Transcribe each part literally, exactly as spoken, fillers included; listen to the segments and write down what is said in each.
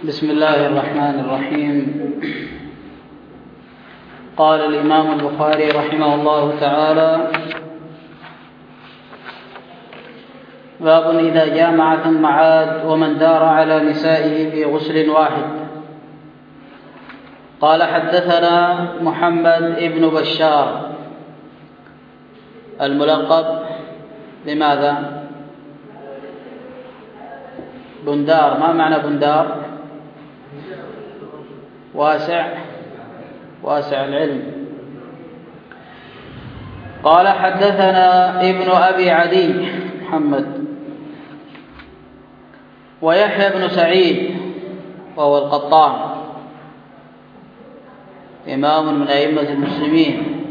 بسم الله الرحمن الرحيم. قال الإمام البخاري رحمه الله تعالى: باب إذا جامع ثم عاد ومن دار على نسائه في غسل واحد. قال: حدثنا محمد ابن بشار الملقب بماذا؟ بندار. ما معنى بندار؟ واسع واسع العلم. قال: حدثنا ابن أبي عدي محمد ويحيى بن سعيد وهو القطان إمام من أئمة المسلمين.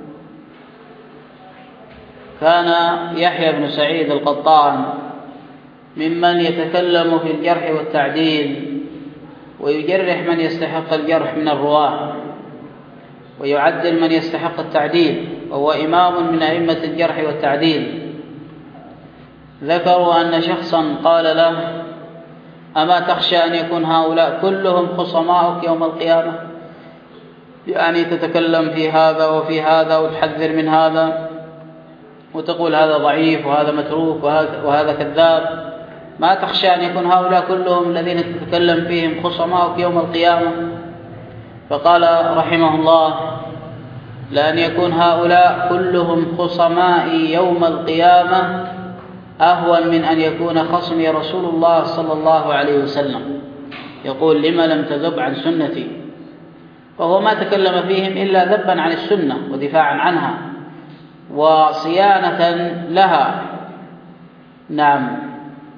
كان يحيى بن سعيد القطان ممن يتكلم في الجرح والتعديل ويجرح من يستحق الجرح من الرواة ويعدل من يستحق التعديل، وهو إمام من أئمة الجرح والتعديل. ذكروا أن شخصا قال له: أما تخشى أن يكون هؤلاء كلهم خصماؤك يوم القيامة؟ يعني تتكلم في هذا وفي هذا وتحذر من هذا وتقول هذا ضعيف وهذا متروك وهذا كذاب، ما تخشى أن يكون هؤلاء كلهم الذين تتكلم فيهم خصماؤك يوم القيامة؟ فقال رحمه الله: لأن يكون هؤلاء كلهم خصمائي يوم القيامة أهون من أن يكون خصمي رسول الله صلى الله عليه وسلم، يقول: لما لم تذب عن سنتي؟ وهو ما تكلم فيهم إلا ذبا عن السنة ودفاعا عنها وصيانة لها. نعم،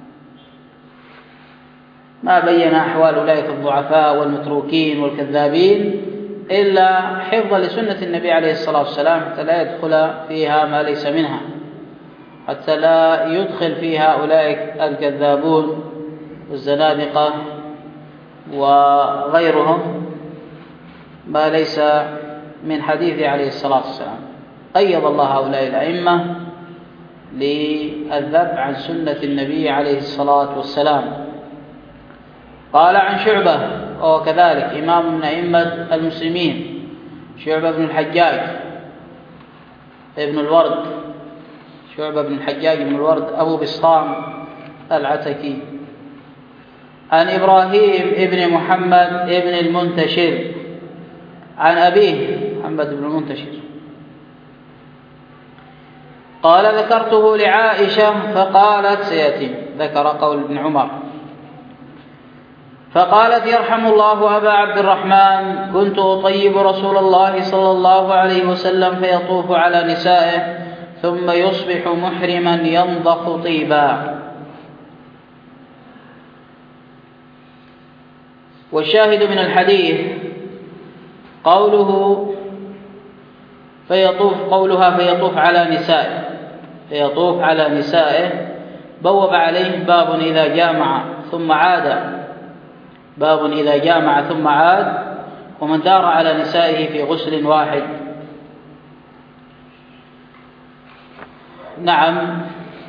ما بين أحوال أولئك الضعفاء والمتروكين والكذابين إلا حفظ لسنة النبي عليه الصلاة والسلام، حتى لا يدخل فيها ما ليس منها، حتى لا يدخل فيها أولئك الكذابون والزنادقة وغيرهم ما ليس من حديثه عليه الصلاة والسلام. قيض الله هؤلاء الأئمة للذب عن سنة النبي عليه الصلاة والسلام. قال: عن شعبة وهو كذلك إمام من أئمة المسلمين، شعبة بن الحجاج ابن الورد، شعبة بن الحجاج بن الورد أبو بسطام العتكي. عن إبراهيم ابن محمد ابن المنتشر عن أبيه محمد بن المنتشر قال: ذكرته لعائشة فقالت سيأتي، ذكر قول ابن عمر، فقالت: يرحم الله أبا عبد الرحمن، كنت أطيب رسول الله صلى الله عليه وسلم فيطوف على نسائه ثم يصبح محرما ينضخ طيبا. والشاهد من الحديث قوله فيطوف قولها فيطوف على نسائه، فيطوف على نسائه بوب عليه باب إذا جامع ثم عاد، باب إذا جامع ثم عاد ومن دار على نسائه في غسل واحد. نعم،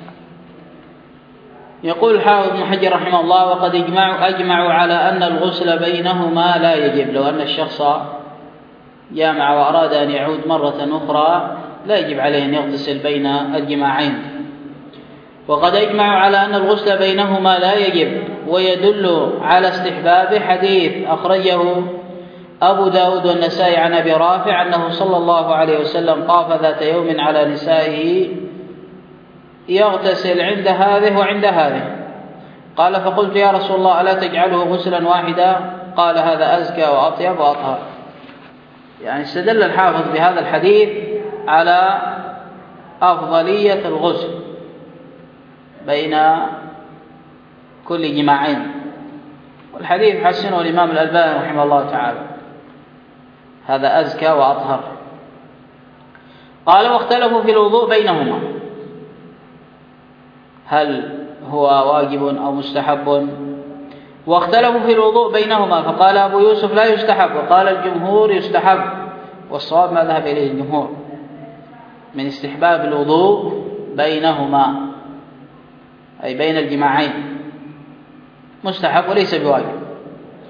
يقول الحافظ ابن حجر رحمه الله: وقد اجمعوا أجمعوا على أن الغسل بينهما لا يجب. لو أن الشخص جامع وأراد أن يعود مرة أخرى لا يجب عليه أن يغتسل بين الجماعين. وقد اجمعوا على أن الغسل بينهما لا يجب، ويدل على استحباب حديث أخرجه أبو داود والنسائي عن أبي رافع أنه صلى الله عليه وسلم طاف ذات يوم على نسائه يغتسل عند هذه وعند هذه. قال: فقلت: يا رسول الله، ألا تجعله غسلا واحدا؟ قال: هذا أزكى وأطيب وأطهر. يعني استدل الحافظ بهذا الحديث على أفضلية الغسل بين كل جماعين، والحديث حسنه الإمام الألباني رحمه الله تعالى، هذا أزكى وأطهر. قال: واختلفوا في الوضوء بينهما، هل هو واجب أو مستحب؟ واختلفوا في الوضوء بينهما، فقال أبو يوسف: لا يستحب، وقال الجمهور يستحب، والصواب ما ذهب إليه الجمهور من استحباب الوضوء بينهما، أي بين الجماعين، مستحب وليس بواجب.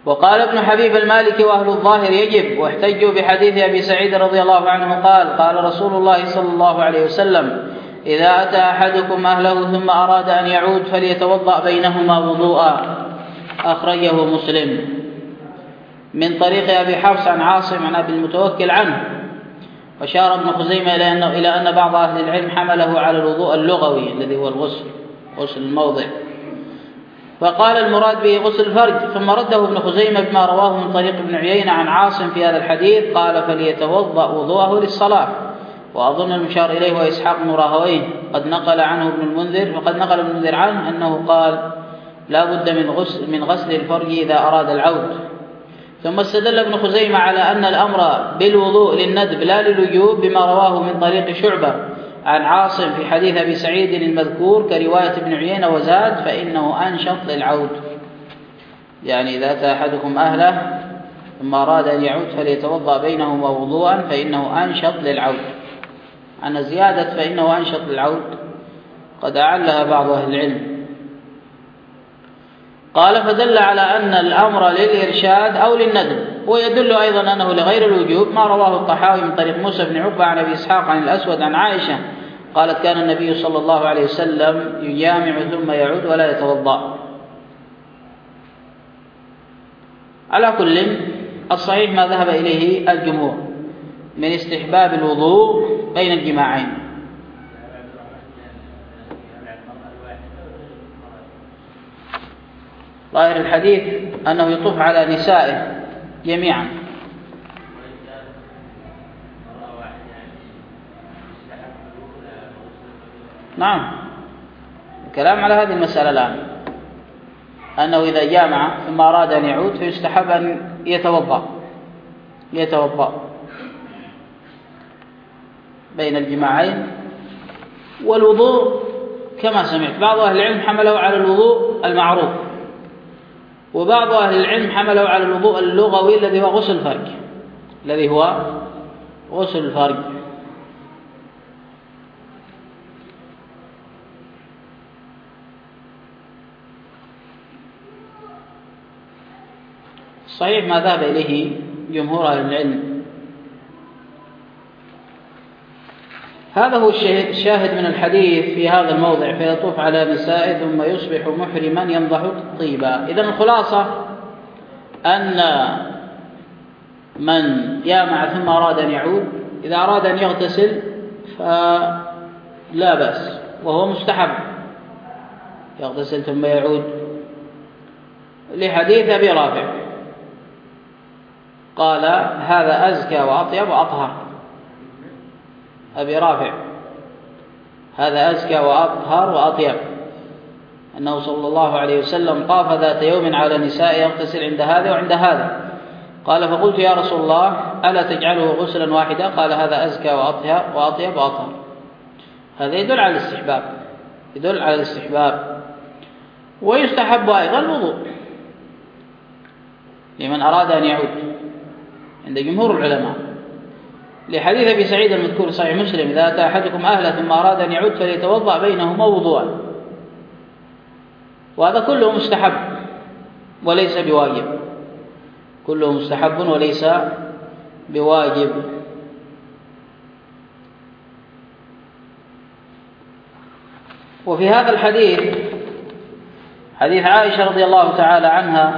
وقال ابن حبيب المالكي وأهل الظاهر يجب، واحتجوا بحديث أبي سعيد رضي الله عنه قال قال رسول الله صلى الله عليه وسلم: إذا أتى أحدكم أهله ثم أراد أن يعود فليتوضأ بينهما وضوءا. أخرجه مسلم من طريق أبي حفص عن عاصم عن أبي المتوكل عنه. وشار ابن خزيمة إلى أن, إلى أن بعض أهل العلم حمله على الوضوء اللغوي الذي هو الغسل، غسل الموضع، فقال المراد به غسل الفرج، ثم رده ابن خزيمة بما رواه من طريق ابن عيينة عن عاصم في هذا الحديث، قال: فليتوضأ وضوءه للصلاة. وأظن المشار إليه وإسحاق بن راهويه قد نقل عنه ابن المنذر، وقد نقل ابن المنذر عنه أنه قال: لا بد من غسل, من غسل الفرج إذا أراد العود. ثم استدل ابن خزيمة على أن الأمر بالوضوء للندب لا للوجوب بما رواه من طريق شعبة عن عاصم في حديث أبي سعيد المذكور كرواية ابن عيينة، وزاد: فإنه أنشط للعود. يعني إذا أتى أحدكم أهله ثم أراد أن يعود فليتوضأ بينهما وضوءا فإنه أنشط للعود. عن زيادة فإنه أنشط للعود قد أعلها بعض أهل العلم. قال: فدل على أن الأمر للإرشاد أو للندب، ويدل أيضا أنه لغير الوجوب ما رواه الطحاوي من طريق موسى بن عقبة عن أبي إسحاق عن الأسود عن عائشة قالت: كان النبي صلى الله عليه وسلم يجامع ثم يعود ولا يتوضأ. على كل، الصحيح ما ذهب إليه الجمهور من استحباب الوضوء بين الجماعين. ظاهر الحديث أنه يطوف على نسائه جميعا. نعم، الكلام على هذه المسألة الآن، أنه إذا جامع ثم أراد أن يعود فيستحب أن يتوضأ يتوضأ بين الجماعين. والوضوء كما سمعت بعض أهل العلم حمله على الوضوء المعروف، وبعض أهل العلم حمله على الوضوء اللغوي الذي هو غسل الفرج الذي هو غسل الفرج. صحيح ما ذهب إليه جمهور أهل العلم. هذا هو الشاهد من الحديث في هذا الموضع: فيطوف على نسائه ثم يصبح محرما ينضح طيبا. إذن الخلاصة أن من جامع ثم أراد أن يعود إذا أراد أن يغتسل فلا بأس، وهو مستحب يغتسل ثم يعود، لحديث أبي رافع قال: هذا أزكى وأطيب وأطهر. أبي رافع: هذا أزكى وأطهر وأطيب، أنه صلى الله عليه وسلم طاف ذات يوم على نساء يغتسل عند هذا وعند هذا. قال: فقلت: يا رسول الله، ألا تجعله غسلا واحدا؟ قال: هذا أزكى وأطهر وأطيب وأطهر. هذا يدل على الاستحباب يدل على الاستحباب ويستحب أيضا الوضوء لمن أراد أن يعود عند جمهور العلماء، لحديث أبي سعيد المذكور في صحيح مسلم: إذا أتى أحدكم أهله ثم أراد أن يعود فليتوضأ بينهما وضوءا. وهذا كله مستحب وليس بواجب، كله مستحب وليس بواجب. وفي هذا الحديث حديث عائشة رضي الله تعالى عنها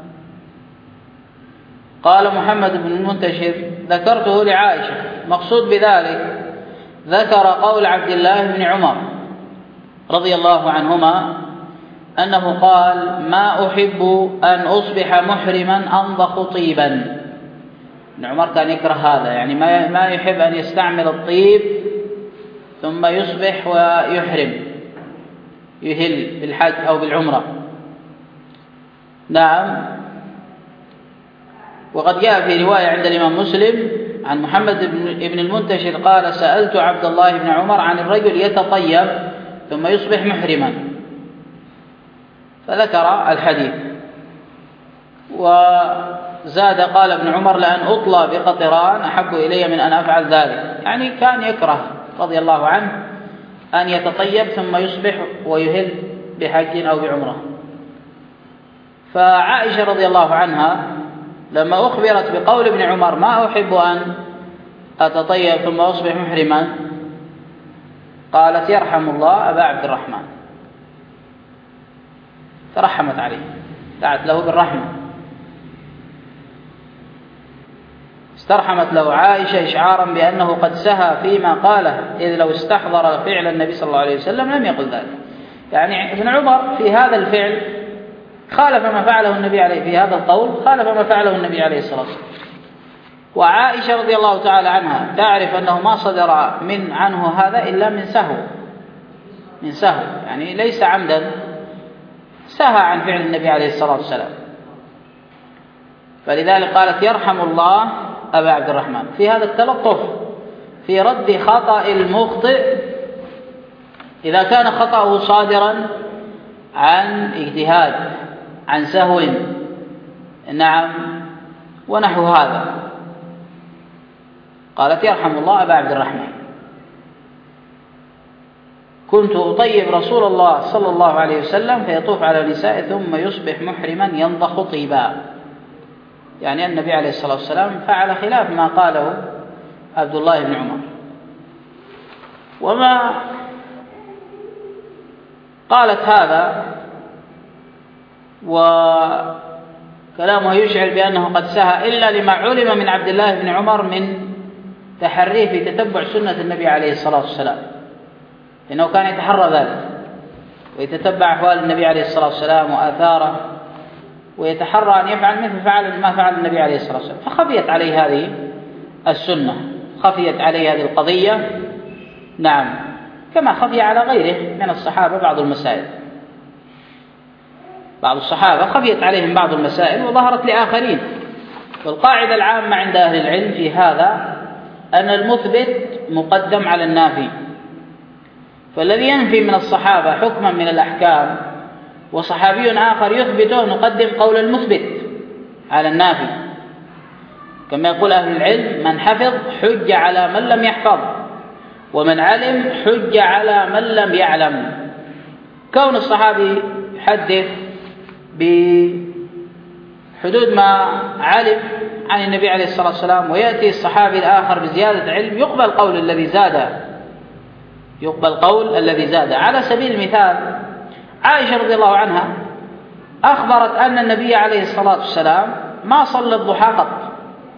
قال محمد بن المنتشر: ذكرته لعائشة. مقصود بذلك ذكر قول عبد الله بن عمر رضي الله عنهما أنه قال: ما أحب أن أصبح محرما أنضخ طيبا. ابن عمر كان يكره هذا، يعني ما يحب أن يستعمل الطيب ثم يصبح ويحرم يهل بالحج أو بالعمرة. نعم. وقد جاء في رواية عند الإمام مسلم عن محمد بن المنتشر قال: سألت عبد الله بن عمر عن الرجل يتطيب ثم يصبح محرما، فذكر الحديث. وزاد قال ابن عمر: لأن أطلى بقطران أحب إلي من أن أفعل ذلك. يعني كان يكره رضي الله عنه أن يتطيب ثم يصبح ويهل بحج أو بعمرة. فعائشة رضي الله عنها لما أخبرت بقول ابن عمر ما أحب أن أتطيب ثم أصبح محرما، قالت يرحم الله أبا عبد الرحمن، ترحمت عليه، دعت له بالرحمة، استرحمت له عائشة إشعارا بأنه قد سهى فيما قاله، إذ لو استحضر فعل النبي صلى الله عليه وسلم لم يقل ذلك. يعني ابن عمر في هذا الفعل خالف ما فعله النبي عليه، في هذا القول خالف ما فعله النبي عليه الصلاة والسلام. وعائشة رضي الله تعالى عنها تعرف أنه ما صدر من عنه هذا إلا من سهو، من سهو يعني ليس عمدا، سهى عن فعل النبي عليه الصلاة والسلام. فلذلك قالت يرحم الله أبا عبد الرحمن، في هذا التلطف في رد خطأ المخطئ إذا كان خطأه صادرا عن اجتهاد، عن سهو، نعم، ونحو هذا. قالت يرحم الله أبا عبد الرحمن، كنت أطيب رسول الله صلى الله عليه وسلم فيطوف على النساء ثم يصبح محرما ينضخ طيبا، يعني النبي عليه الصلاة والسلام فعل خلاف ما قاله عبد الله بن عمر. وما قالت هذا وكلامه يشعر بأنه قد سهى إلا لما علم من عبد الله بن عمر من تحريه في تتبع سنة النبي عليه الصلاة والسلام، إنه كان يتحرى ذلك ويتتبع أحوال النبي عليه الصلاة والسلام وآثاره، ويتحرى أن يفعل مثل فعل ما فعل النبي عليه الصلاة والسلام، فخفيت عليه هذه السنة، خفيت عليه هذه القضية، نعم، كما خفي على غيره من الصحابة بعض المسائل. بعض الصحابة خفيت عليهم بعض المسائل وظهرت لآخرين. والقاعدة العامة عند أهل العلم في هذا أن المثبت مقدم على النافي، فالذي ينفي من الصحابة حكما من الأحكام وصحابي آخر يثبته نقدم قول المثبت على النافي، كما يقول أهل العلم من حفظ حج على من لم يحفظ، ومن علم حج على من لم يعلم. كون الصحابي يحدث بحدود ما علم عن النبي عليه الصلاة والسلام ويأتي الصحابي الآخر بزيادة علم يقبل قول الذي زاد، يقبل قول الذي زاد. على سبيل المثال عائشة رضي الله عنها أخبرت أن النبي عليه الصلاة والسلام ما صلى الضحى قط،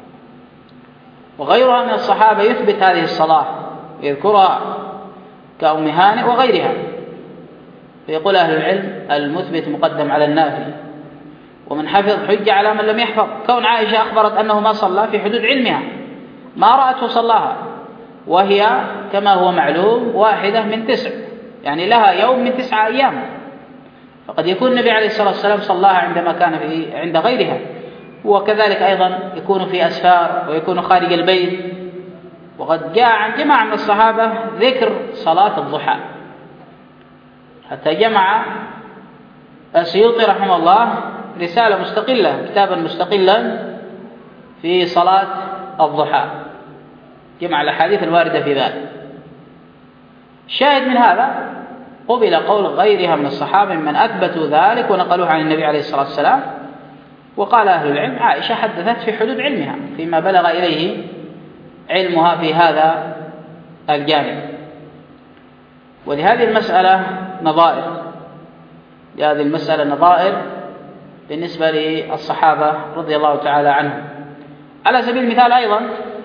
وغيرها من الصحابة يثبت هذه الصلاة يذكرها كأم هانئ وغيرها. فيقول أهل العلم المثبت مقدم على النافي، ومن حفظ حج على من لم يحفظ. كون عائشة أخبرت أنه ما صلى في حدود علمها، ما رأته صلاها، وهي كما هو معلوم واحدة من تسع، يعني لها يوم من تسعة أيام، فقد يكون النبي عليه الصلاة والسلام صلاها عندما كان في عند غيرها، وكذلك أيضا يكون في أسفار ويكون خارج البيت. وقد جاء عن جماعة من الصحابة ذكر صلاة الضحى، حتى جمع السيوطي رحمه الله رسالة مستقلة، كتابا مستقلا في صلاة الضحى، جمع الأحاديث الواردة في ذلك. الشاهد من هذا قبل قول غيرها من الصحابة من أثبتوا ذلك ونقلوه عن النبي عليه الصلاة والسلام. وقال أهل العلم عائشة حدثت في حدود علمها فيما بلغ إليه علمها في هذا الجانب. ولهذه المسألة نظائر، لهذه المسألة نظائر بالنسبة للصحابة رضي الله تعالى عنهم. على سبيل المثال أيضا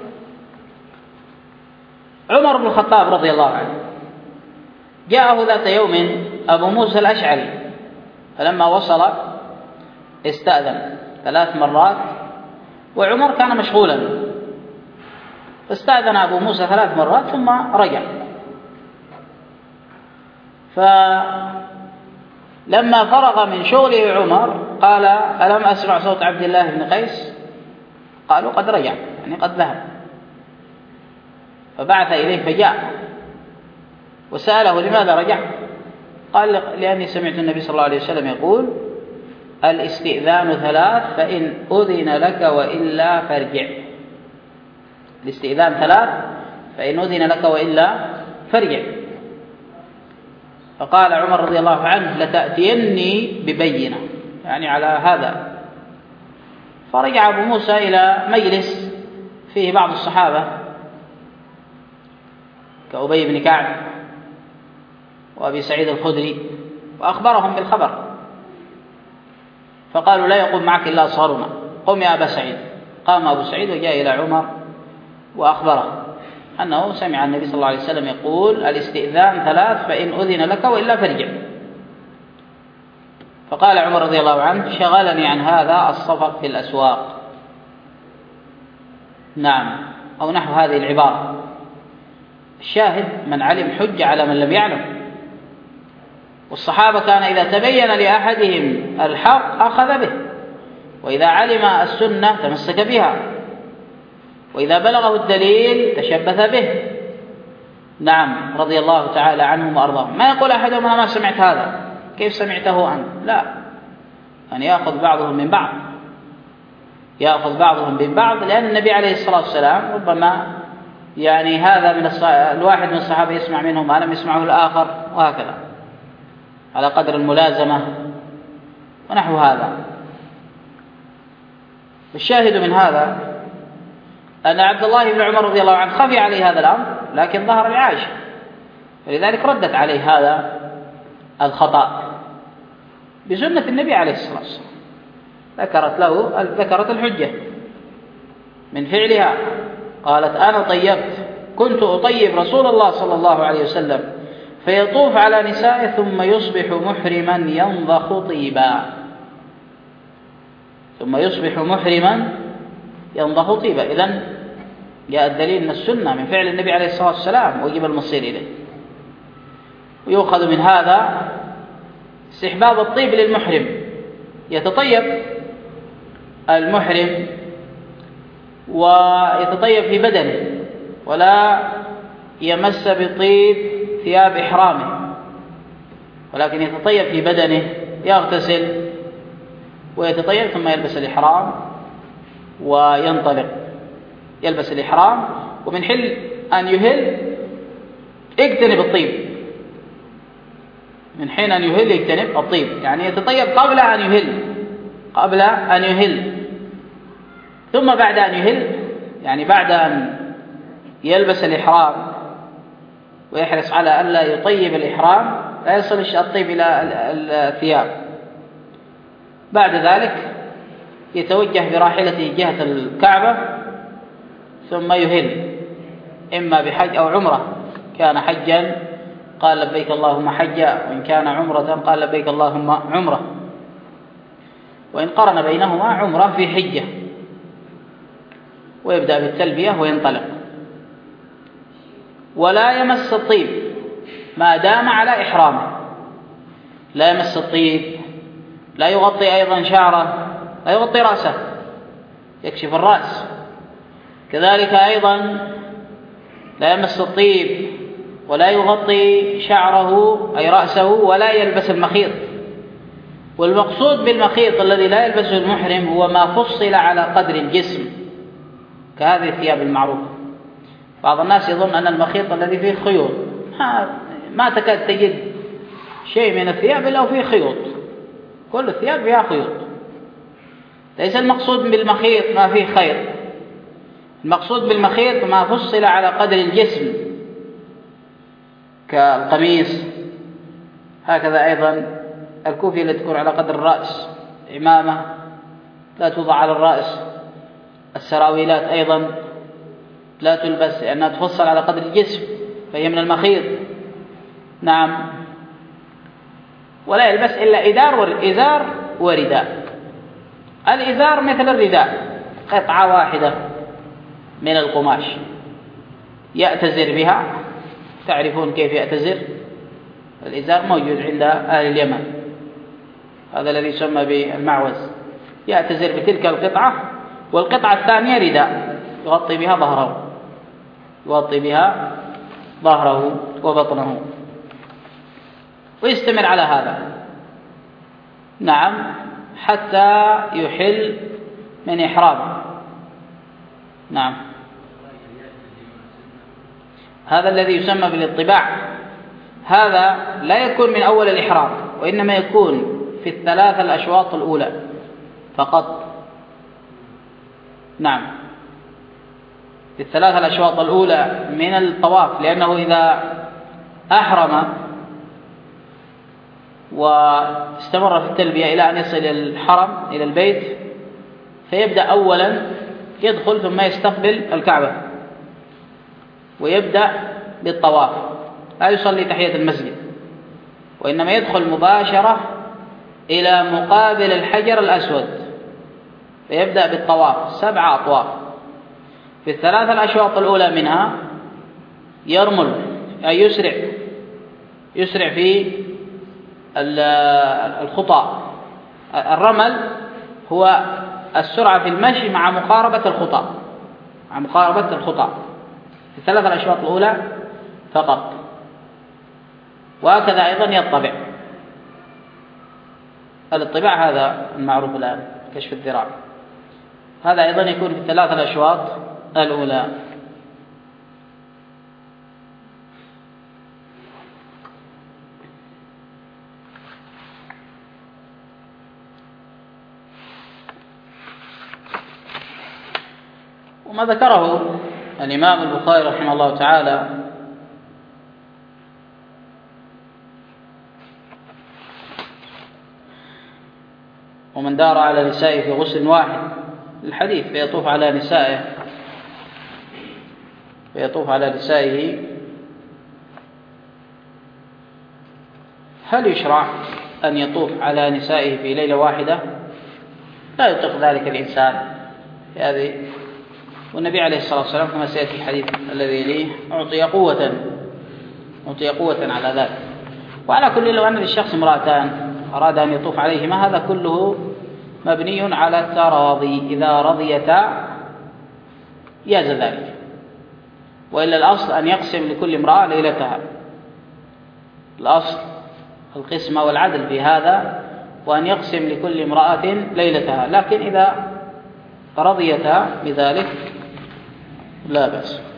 عمر بن الخطاب رضي الله عنه جاءه ذات يوم أبو موسى الأشعري، فلما وصل استأذن ثلاث مرات، وعمر كان مشغولا، فاستأذن أبو موسى ثلاث مرات ثم رجع. فلما فرغ من شغله عمر قال ألم أسمع صوت عبد الله بن قيس؟ قالوا قد رجع، يعني قد ذهب. فبعث إليه فجاء وسأله لماذا رجع؟ قال لأني سمعت النبي صلى الله عليه وسلم يقول الاستئذان ثلاث فإن أذن لك وإلا فارجع. الاستئذان ثلاث فإن أذن لك وإلا فارجع. فقال عمر رضي الله عنه لتأتيني ببينة، يعني على هذا. فرجع أبو موسى إلى مجلس فيه بعض الصحابة كأبي بن كعب وأبي سعيد الخدري وأخبرهم بالخبر، فقالوا لا يقوم معك إلا أصغرنا، قم يا أبا سعيد. قام أبو سعيد وجاء إلى عمر وأخبره أنه سمع النبي صلى الله عليه وسلم يقول الاستئذان ثلاث فإن أذن لك وإلا فارجع. فقال عمر رضي الله عنه شغلني عن هذا الصفق في الأسواق، نعم، أو نحو هذه العبارة. الشاهد من علم حج على من لم يعلم، والصحابة كان إذا تبين لأحدهم الحق أخذ به، وإذا علم السنة تمسك بها، وإذا بلغه الدليل تشبث به. نعم، رضي الله تعالى عنهم وأرضاهم. ما يقول أحدهم أنا ما سمعت هذا، كيف سمعته أنت؟ لا، يعني يأخذ بعضهم من بعض، يأخذ بعضهم من بعض، لأن النبي عليه الصلاة والسلام ربما يعني هذا من الص... الواحد من الصحابة يسمع منه ما لم يسمعه الآخر، وهكذا على قدر الملازمة ونحو هذا. الشاهد من هذا أن عبد الله بن عمر رضي الله عنه خفي عليه هذا الأمر، لكن ظهر لعائشة، فلذلك ردت عليه هذا الخطأ بسنة النبي عليه الصلاة والسلام، ذكرت له ذكرت الحجة من فعلها. قالت أنا طيبت، كنت أطيب رسول الله صلى الله عليه وسلم فيطوف على نسائه ثم يصبح محرما ينضخ طيبا، ثم يصبح محرما ينضخ طيبا. إذن جاء الدليل من السنة من فعل النبي عليه الصلاة والسلام ويجب المصير إليه. ويؤخذ من هذا استحباب الطيب للمحرم، يتطيب المحرم ويتطيب في بدنه ولا يمس بطيب ثياب إحرامه، ولكن يتطيب في بدنه، يغتسل ويتطيب ثم يلبس الإحرام وينطلق، يلبس الإحرام، ومن حل أن يهل اجتنب الطيب، من حين أن يهل يجتنب الطيب، يعني يتطيب قبل أن يهل، قبل أن يهل، ثم بعد أن يهل، يعني بعد أن يلبس الإحرام ويحرص على ألا يطيب الإحرام لا يصل الطيب إلى الثياب. بعد ذلك يتوجه براحلته جهة الكعبة ثم يهل، إما بحج أو عمرة، كان حجا قال لبيك اللهم حجا، وإن كان عمرة قال لبيك اللهم عمرة، وإن قرن بينهما عمرة في حجة، ويبدأ بالتلبية وينطلق. ولا يمس الطيب ما دام على إحرامه، لا يمس الطيب، لا يغطي أيضا شعره، لا يغطي رأسه، يكشف الرأس. كذلك أيضا لا يمس الطيب ولا يغطي شعره أي رأسه، ولا يلبس المخيط. والمقصود بالمخيط الذي لا يلبسه المحرم هو ما فصل على قدر الجسم كهذه الثياب المعروفة. بعض الناس يظن أن المخيط الذي فيه خيوط، ما تكاد تجد شيء من الثياب إلا وفيه خيوط، كل الثياب فيها خيوط. ليس المقصود بالمخيط ما فيه خيط، المقصود بالمخيط ما فصل على قدر الجسم كالقميص، هكذا أيضا الكوفية التي تكون على قدر الرأس، عمامة لا توضع على الرأس، السراويلات أيضا لا تلبس لأنها تفصل على قدر الجسم فهي من المخيط. نعم. ولا يلبس إلا إزار والإزار ورداء. الإزار مثل الرداء، قطعة واحدة من القماش يأتزر بها، تعرفون كيف يأتزر؟ الإزار موجود عند أهل اليمن، هذا الذي يسمى بالمعوز، يأتزر بتلك القطعة، والقطعة الثانية رداء يغطي بها ظهره، يغطي بها ظهره وبطنه، ويستمر على هذا. نعم، حتى يحل من إحرامه. نعم، هذا الذي يسمى بالاطباع، هذا لا يكون من أول الإحرام، وإنما يكون في الثلاث الأشواط الأولى فقط. نعم، في الثلاث الأشواط الأولى من الطواف، لأنه إذا أحرم واستمر في التلبية إلى أن يصل إلى الحرم إلى البيت فيبدأ أولا يدخل ثم يستقبل الكعبة ويبدأ بالطواف، لا يصلي تحية المسجد، وإنما يدخل مباشرة إلى مقابل الحجر الأسود فيبدأ بالطواف سبع أطواف. في الثلاث الأشواط الأولى منها يرمل، أي يسرع يسرع في الخطى. الرمل هو السرعة في المشي مع مقاربة الخطى مع مقاربة الخطى في الثلاث الأشواط الأولى فقط. وهكذا أيضا يطبع. الاطباع هذا المعروف الآن، كشف الذراع، هذا أيضا يكون في الثلاث الأشواط الأولى. وما ذكره الإمام البخاري رحمه الله تعالى ومن دار على نسائه في غسل واحد الحديث فيطوف على نسائه فيطوف على نسائه هل يشرع أن يطوف على نسائه في ليلة واحدة؟ لا يطيق ذلك الإنسان في هذه. والنبي عليه الصلاة والسلام كما سيأتي الحديث الذي يليه أعطي قوة أعطي قوة على ذلك. وعلى كل، لو أن للشخص امرأتان أراد أن يطوف عليهما هذا كله مبني على التراضي، إذا رضيتا جاز ذلك، وإلا الأصل أن يقسم لكل امرأة ليلتها، الأصل القسمة والعدل في هذا، وأن يقسم لكل امرأة ليلتها، لكن إذا رضيتا بذلك لا بأس.